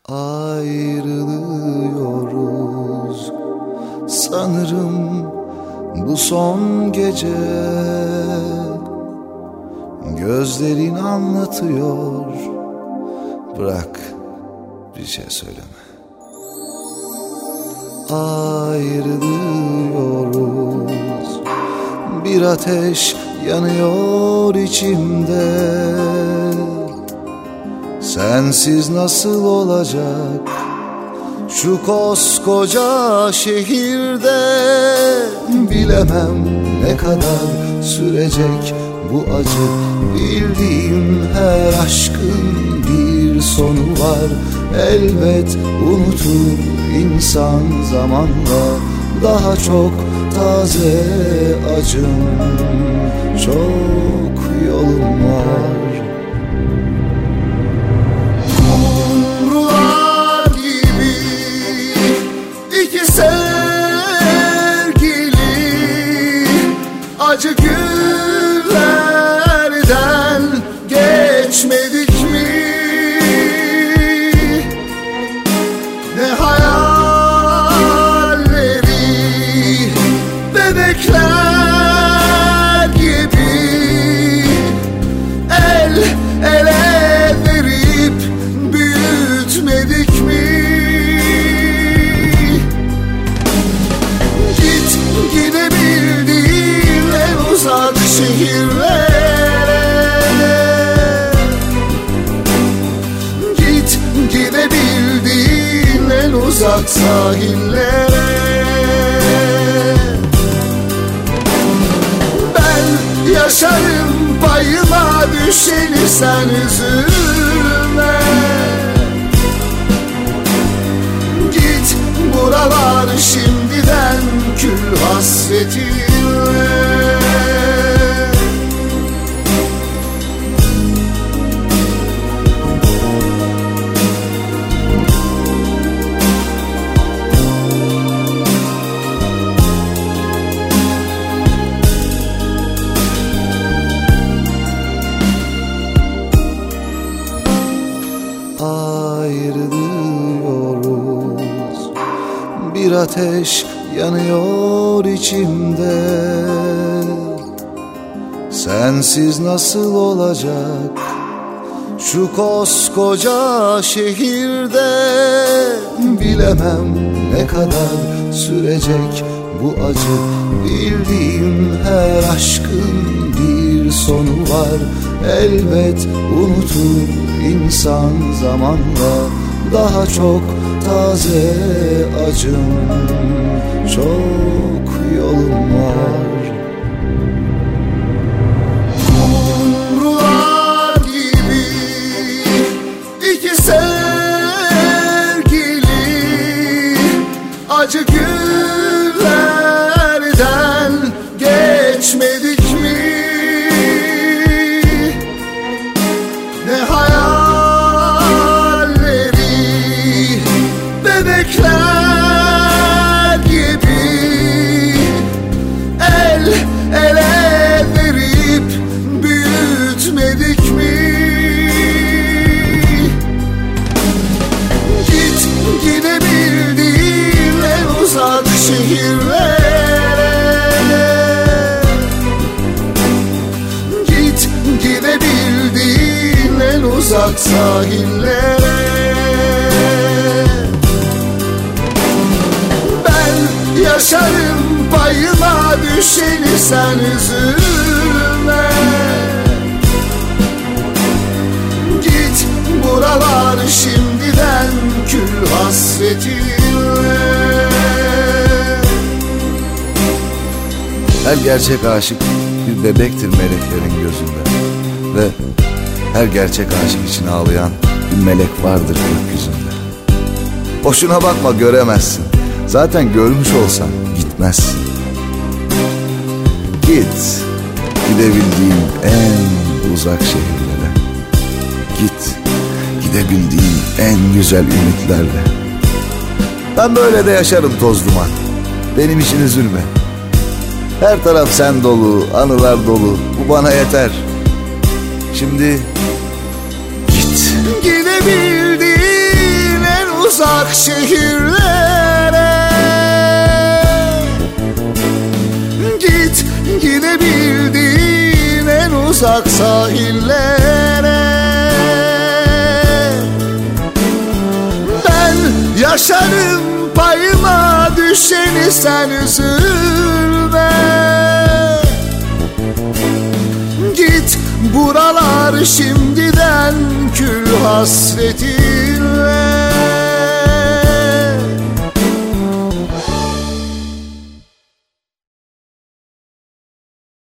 Ayrılıyoruz sanırım bu son gece. Gözlerin anlatıyor, bırak bir şey söyleme. Ayrılıyoruz, bir ateş yanıyor içimde. Sensiz nasıl olacak şu koskoca şehirde? Bilemem ne kadar sürecek bu acı. Bildiğim her aşkın bir sonu var. Elbet unutur insan zamanla. Daha çok taze acım, çok yolum var. Kumrular gibi iki sevgili, acı günlerden geçmedik mi? Ne hayalleri, bebekler gibi el ele verip büyütmedik mi? Git gidebildiğin en uzak şehirlere, git gidebildiğin en uzak sahillere. Ben yaşarım payıma düşeni, sen üzülme. Git buralar şimdiden kül hasretinle. Ayrılıyoruz, bir ateş yanıyor içimde. Sensiz nasıl olacak şu koskoca şehirde? Bilemem ne kadar sürecek bu acı. Bildiğim her aşkın bir sonu var. Elbet unutur insan zamanla. Daha çok taze acım, çok yolum var. Kumrular gibi iki sevgili, acı günlerden geçmedik mi? Ne hayalleri, bebekler gibi el ele verip büyütmedik mi? Git gidebildiğin en uzak şehirlere, git gidebildiğin en uzak sahillere. Ben yaşarım payıma düşeni, sen üzülme. Git buralar şimdiden kül hasretinle. Her gerçek aşık bir bebektir meleklerin gözünde. Ve her gerçek aşık için ağlayan bir melek vardır gökyüzünde. Boşuna bakma, göremezsin. Zaten görmüş olsan gitmezsin. Git gidebildiğin en uzak şehirlere. Git gidebildiğin en güzel ümitlerle. Ben böyle de yaşarım toz duman. Benim için üzülme. Her taraf sen dolu, anılar dolu. Bu bana yeter. Şimdi git. Gidebildiğin en uzak şehirlere. Git gidebildiğin en uzak sahillere. Ben yaşarım payıma düşeni, sen üzülme. Git, buralar şimdiden kül hasreti.